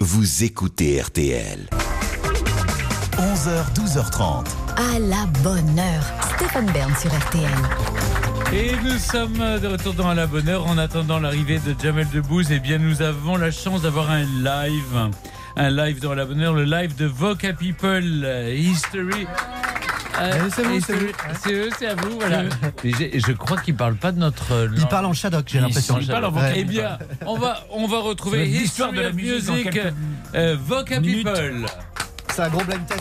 vous écoutez RTL. 11h, 12h30. À la bonne heure. Stéphane Bern sur RTL. Et nous sommes de retour dans À la bonne heure en attendant l'arrivée de Jamel Debbouze. Eh bien, nous avons la chance d'avoir un live dans À la bonne heure, le live de Voca People History. C'est eux, c'est à vous, voilà. Je crois qu'ils ne parlent pas de notre. Ils parlent en Shadok, j'ai l'impression. Ils parlent en Voca. Eh bien, on va retrouver l'histoire de la musique. Voca People. C'est un gros blind test.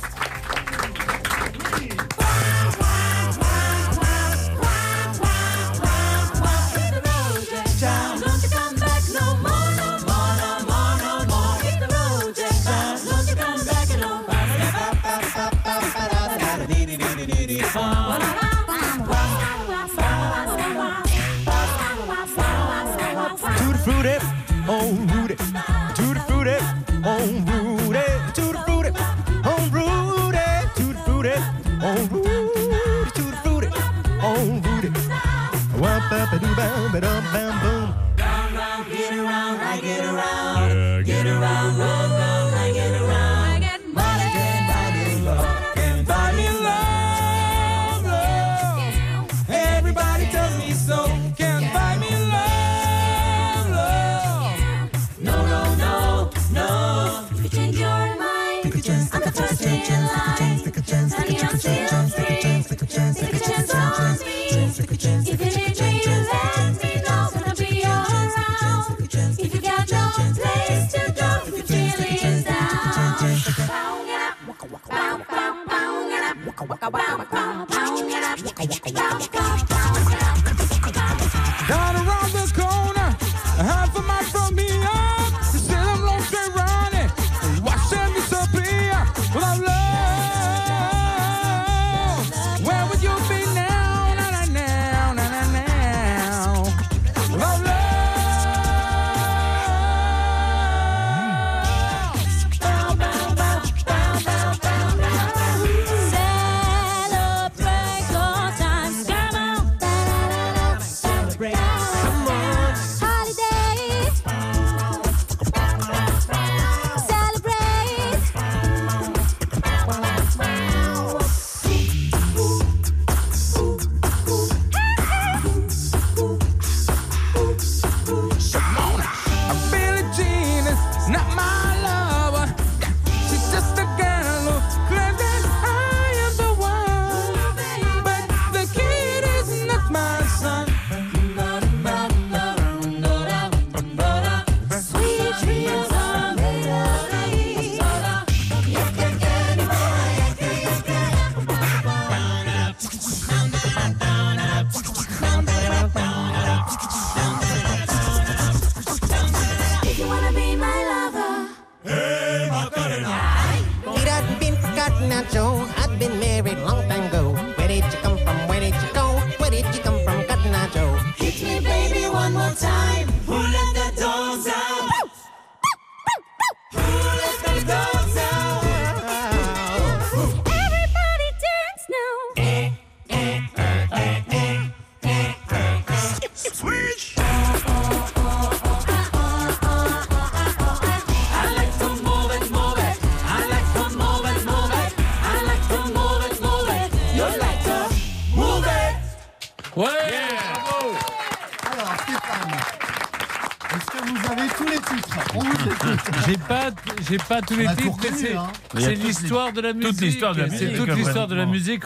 J'ai pas tous les titres, mais c'est l'histoire de la musique. Toute l'histoire de la musique. C'est toute l'histoire de la musique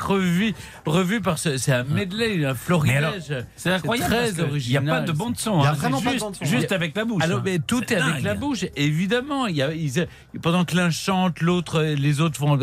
revue par c'est un medley, un florilège. C'est incroyable. Très original. Il n'y a pas de bande son. Il n'y a vraiment pas de bande son. Juste avec la bouche. Alors, mais tout est avec la bouche, évidemment. Pendant que l'un chante, les autres font.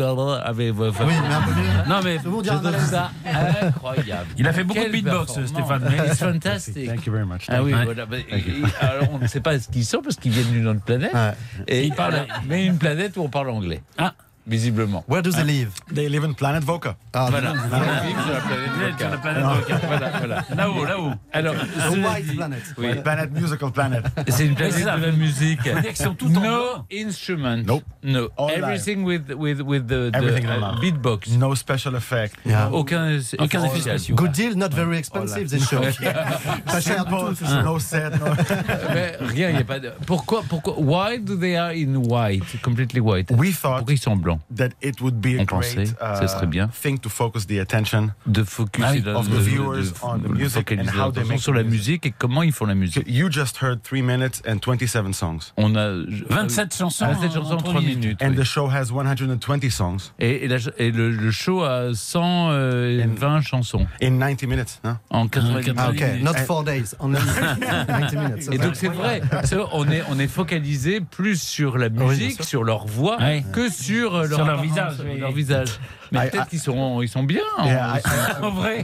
Oui, mais un peu mieux. Non, mais Tout le monde je dit un trouve malaise. ça incroyable. Il a fait beaucoup de Quelle beatbox, performance. Stéphane. C'est fantastique. Thank you very much. Ah oui, Ouais. voilà. Alors, on ne sait pas ce qu'ils sont parce qu'ils viennent d'une autre planète. Ouais. Et ils parlent, mais une planète où on parle anglais. Ah, visiblement. Where do they live? They live in Planet Voca. Ah, Voilà. Ils vivent sur la planète Sur la Voca. planète Voca. Voilà. Là-haut. Alors, A cela white dit- planet. Oui. Planet, musical planet. C'est une Oui, planète c'est ça. de la musique. dire qu'ils sont tous en No blanc. instrument. Nope. No. All Everything with the Everything live. beatbox. No special effect. Yeah. Aucun effet spéciaux. Good deal, not very expensive, this show. Pas cher du tout. Simple, no set, no. Mais rien, il n'y a pas de. Pourquoi? Why do they are in white, completely white? We thought Pourquoi ils sont blancs? that it would be a On pensait, great ça serait bien. thing to focus the attention. De focus of the viewers on the music focaliser and how they l'attention make sur la the music. musique et comment ils font la musique. You just heard 3 minutes and 27 songs. On a 27 chansons. 27 chansons en 3 minutes. And oui. the show has 120 songs Et le show a 120 chansons in 90 minutes. Huh? en 90 Ah, minutes. ok, not 4 days, only 90 minutes. Et donc c'est vrai, on est focalisé plus sur la musique, sûr. sur leur voix, Ouais. que sur leur leur apparence, visage, oui. leur visage. Mais I- peut-être qu'ils sont bien. Yeah, en vrai.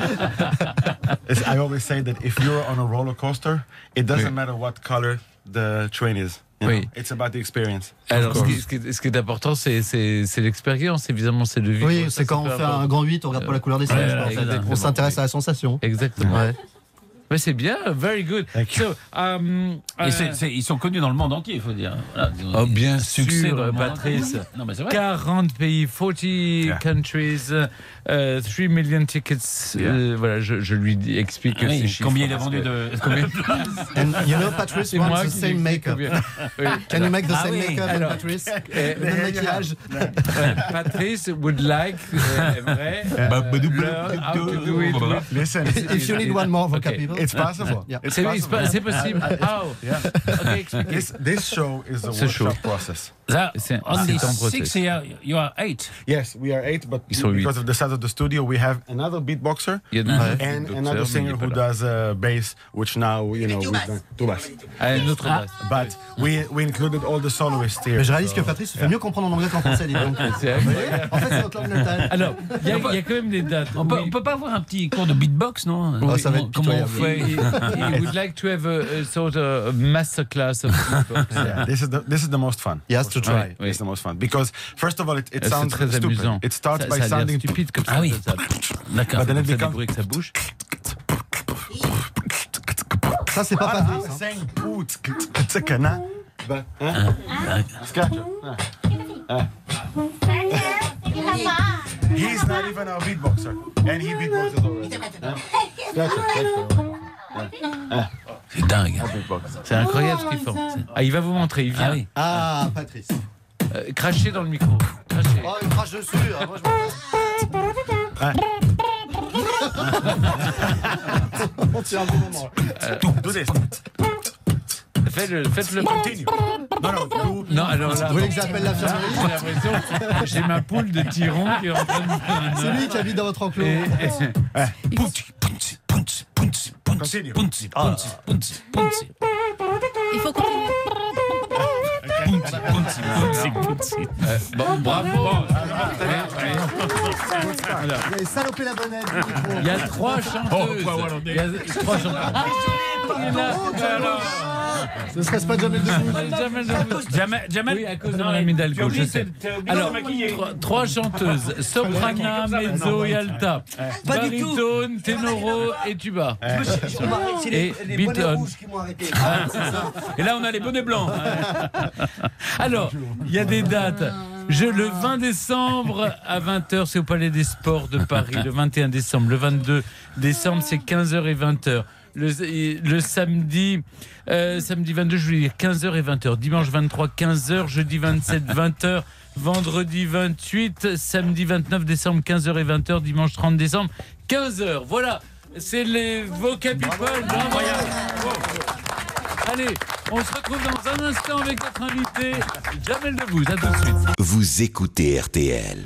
I always say that if you're on a roller coaster, it doesn't Oui. matter what color the train is. You Oui. know? It's about the experience. Alors, ce qui est important, c'est l'expérience, évidemment, c'est de vivre. Oui, Ça, c'est quand on peu fait un important. grand 8, on regarde pas la couleur des singes. ouais, en fait. exactement. On s'intéresse à la sensation. Exactement. Ouais. Mais c'est bien, very good. So, Et ils sont connus dans le monde entier, il faut dire. Voilà, oh, bien succès sûr, dans le monde Patrice. entier. Non, mais c'est vrai. 40 pays, 40 countries, 3 million tickets. Voilà, je lui explique Ah oui, ces chiffres. combien il a parce vendu que- de Combien- And you know, Patrice C'est wants moi the qui same lui explique makeup. combien. Oui. Can you make the Ah same oui. makeup, Alors, Patrice? Eh, Le même maquillage. Patrice would like, aimerait, learn how to do it with- Listen, If you need one more vocal Okay. people. it's possible. Yeah. It's C'est possible. c'est possible. How? Ok, expliquez. This show is a C'est chaud. workshop process. C'est Only un process. 6, you are 8. Yes, we are 8, but Ils sont because huit. of the size of the studio, we have another beatboxer Il y a and another singer who does bass, which now, we've done two bass. Un autre basse. But we included all the soloists here. Mais je réalise so- que Patrice se fait mieux comprendre en anglais qu'en français, dis donc. C'est incroyable. En fait, c'est notre langue natale. Alors, il y a quand même des dates. On peut pas avoir un petit cours de beatbox, non? Oh, ça va être Comment on pitoyable. fait? He would like to have a sort of masterclass of beatbox. Yeah, this is the most fun. He has to try. It's the most fun because first of all, it C'est sounds très stupid. amusant. It starts Ça by a l'air sounding stupide comme ça. Ah oui. Ça, D'accord. But then it ça becomes débrouille avec sa bouche. Ça, c'est pas Patrice. hein. saying boot, tsikana, but scratch. He's not even a beatboxer, and he beatboxes already. C'est dingue. C'est incroyable ce qu'ils font. Ah, il va vous montrer, il vient. Ah oui. Ah, Patrice. Crachez dans le micro. Crachez. Oh, il crache dessus. Ah, moi, on tient un bon moment. Do this. Faites-le. Continue. No. Non, alors là, Vous voulez que j'appelle l'infirmerie? j'ai l'impression que j'ai ma poule de tyran qui est en train de me faire un C'est œuf. lui qui habite dans votre enclos. Continue. Il faut continuer. Bon, bravo. Vous avez salopé la bonnette du micro. Il y a 3 chanteuses. Il y a 3 chanteuses. Il y en a. Alors, Ce serait pas Jamel Debbouze. Jamel. oui, à cause de mon ami d'alcool, je sais. Alors, 3 chanteuses, soprana, mezzo et alta, baritone, ténoro et tuba. Et beaton. Et là, on a les bonnets blancs. Alors, il y a des dates. Le 20 décembre à 20h, c'est au Palais des Sports de Paris. Le 21 décembre. Le 22 décembre, c'est 15h et 20h. Le samedi 22, je voulais dire 15h et 20h. Dimanche 23, 15h. Jeudi 27, 20h. Vendredi 28, samedi 29 décembre, 15h et 20h. Dimanche 30 décembre, 15h. Voilà, c'est les Voca People. Bravo. Allez, on se retrouve dans un instant avec notre invité, Jamel Debbouze. À tout de suite. Vous écoutez RTL.